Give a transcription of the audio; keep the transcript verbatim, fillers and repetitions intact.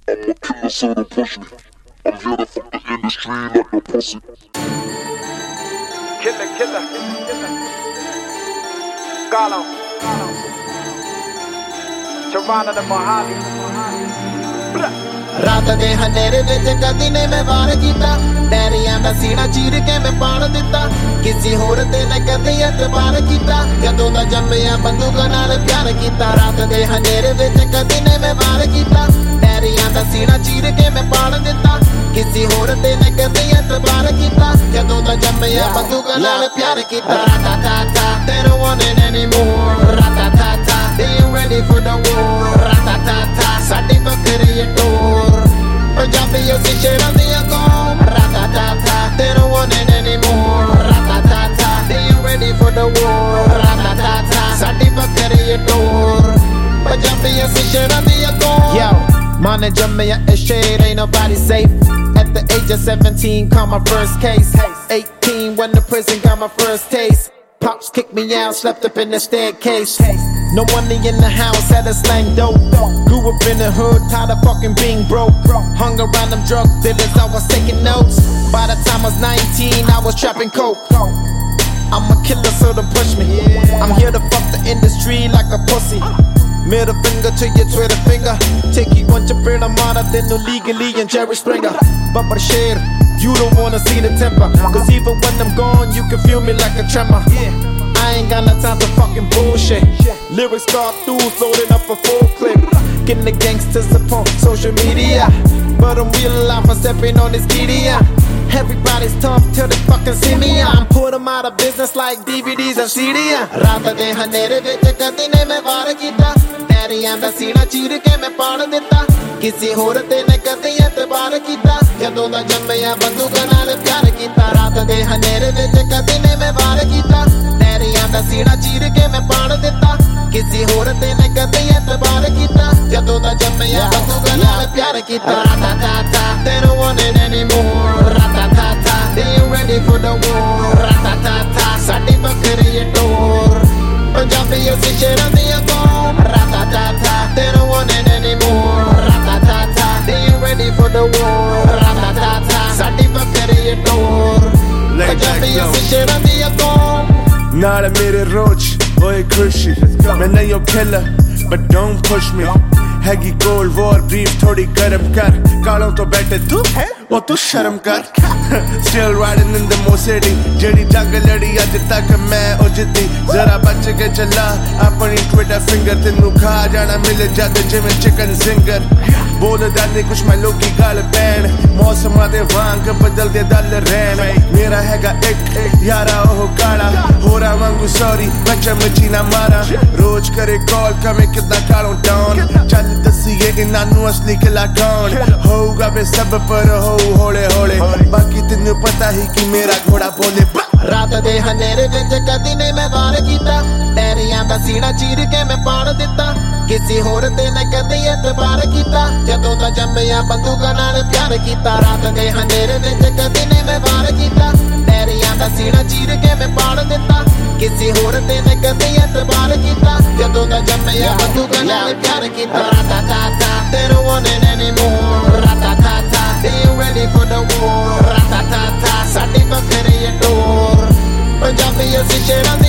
I'm a killer, so don't push me. I'm here to fuck the industry like a pussy. Killer, killer, killer. Galo, Toronto to Mojave. रात दे हनेरे विच कदी ने मैं वार कीता डैरियां दा सीना चीर के मैं पाड़ दिता किसी होर ते ने कदी एतबार कीता जदों दा जम्मिया बंदूक नाल प्यार कीता रात दे हनेरे विच कदी ने मैं वार कीता डैरियां दा सीना चीर के मैं पाड़ दिता किसी होर ते ने कदी एतबार कीता जदों दा जम्मिया बंदूक नाल प्यार कीता रा-ta-ta-ta they don't want it anymore रा-ta-ta-ta they ain't ready for the war रा-ta-ta-ta साडी बकरी टोर पंजाबी उसी शेरां दियां कौम रा-ta-ta-ta they don't want it anymore रा-ta-ta-ta they ain't ready for the war रा-ta-ta-ta साडी बकरी टोर पंजाबी उसी शेरां दियां कौम Yo, mine Jamaica is shade, ain't nobody safe. At the age of seventeen, caught my first case. eighteen, when the prison got my first taste. Pops kicked me out, slept up in the staircase. No money in the house, had a slang dope. Grew up in the hood, tired of fucking being broke. Hung around them drug dealers, I was taking notes. By the time I was nineteen, I was trapping coke. I'm a killer, so don't push me. I'm here to fuck the industry like a pussy. Middle finger to your Twitter finger. Take you on your burn, I'm out of then no legally and Jerry Springer. But but share, you don't wanna see the temper. Cause even when I'm gone, you can feel me like a tremor. I ain't got no time for fucking bullshit. Lyrics cartoons loaded up a full clip. Getting the gangsters upon social media. But in real life, I'm stepping on this kitty. Everybody's tough till they fucking see me. I'm put them out of business like D V Ds and C D. रात दे हनेरे विच कदी ने मैं वार कीता डैरियां दा सीना चीर के मैं पाड़ दिता किसी होर ते ने कदी एतबार कीता जदों दा जम्मिया बंदूक नाल प्यार कीता रात दे हनेरे विच कदी ने मैं वार कीता डैरियां दा सीना चीर के मैं पाड़ दिता किसी होर ते ने कदी एतबार कीता जदों दा जम्मिया बंदूक नाल प्यार कीता रा-ta-ta-ta they don't want it anymore रा-ta-ta-ta they ain't ready for the war रा-ta-ta-ta साडी बकरी टोर पंजाबी उसी शेरां दियां कौम रा-ta-ta-ta they don't want it anymore रा-ta-ta-ta they ain't ready for the war रा-ta-ta-ta साडी बकरी टोर पंजाबी उसी शेरां दियां कौम नाल मेरे रोज होए खुशी मैं नहीं हूं killer but don't push me हैगी कोल्ड वॉर ब्रीफ थोड़ी गरम कर कालों तो बैठे तू ओ तू शर्म कर Still riding in the Mo City जेड़ी जंग लड़ी अज तक मैं ओ जिद्दी जरा बच के चला अपनी ट्विटर फिंगर तेनू खा जाना मिल जाते जिवें चिकन जिंगर बोलदा नहीं कुछ मैं लोकी गल पैन मौसमां दे वांग बदलदे दल रहन मेरा हैगा एक यारा ओह काला होरा वांगू सॉरी मैं चमची ना मारा रोज करे कॉल कमे कितना कालों डाउन चल दसिए इन्हां नू असली किला कौन होगा वे सब पर हो होले होले बाकी तेनू पता ही कि मेरा घोड़ा बोले रात दे हनेरे विच कदी ने मैं वार कीता डैरियां दा सीना चीर के मैं पाड़ दिता किसी होर ते ने कदी एतबार कीता जदों दा जम्मिया बंदूक नाल प्यार कीता रात दे हनेरे विच कदी ने मैं वार कीता डैरियां दा सीना चीर के मैं पाड़ दिता किसी होर ते ने कदी एतबार कीता जदों दा जम्मिया बंदूक नाल प्यार कीता रा-ta-ta-ta they don't want it anymore रा-ta-ta-ta they ain't ready for the war रा-ta-ta-ta साडी बकरी टोर पंजाबी उसी शेरां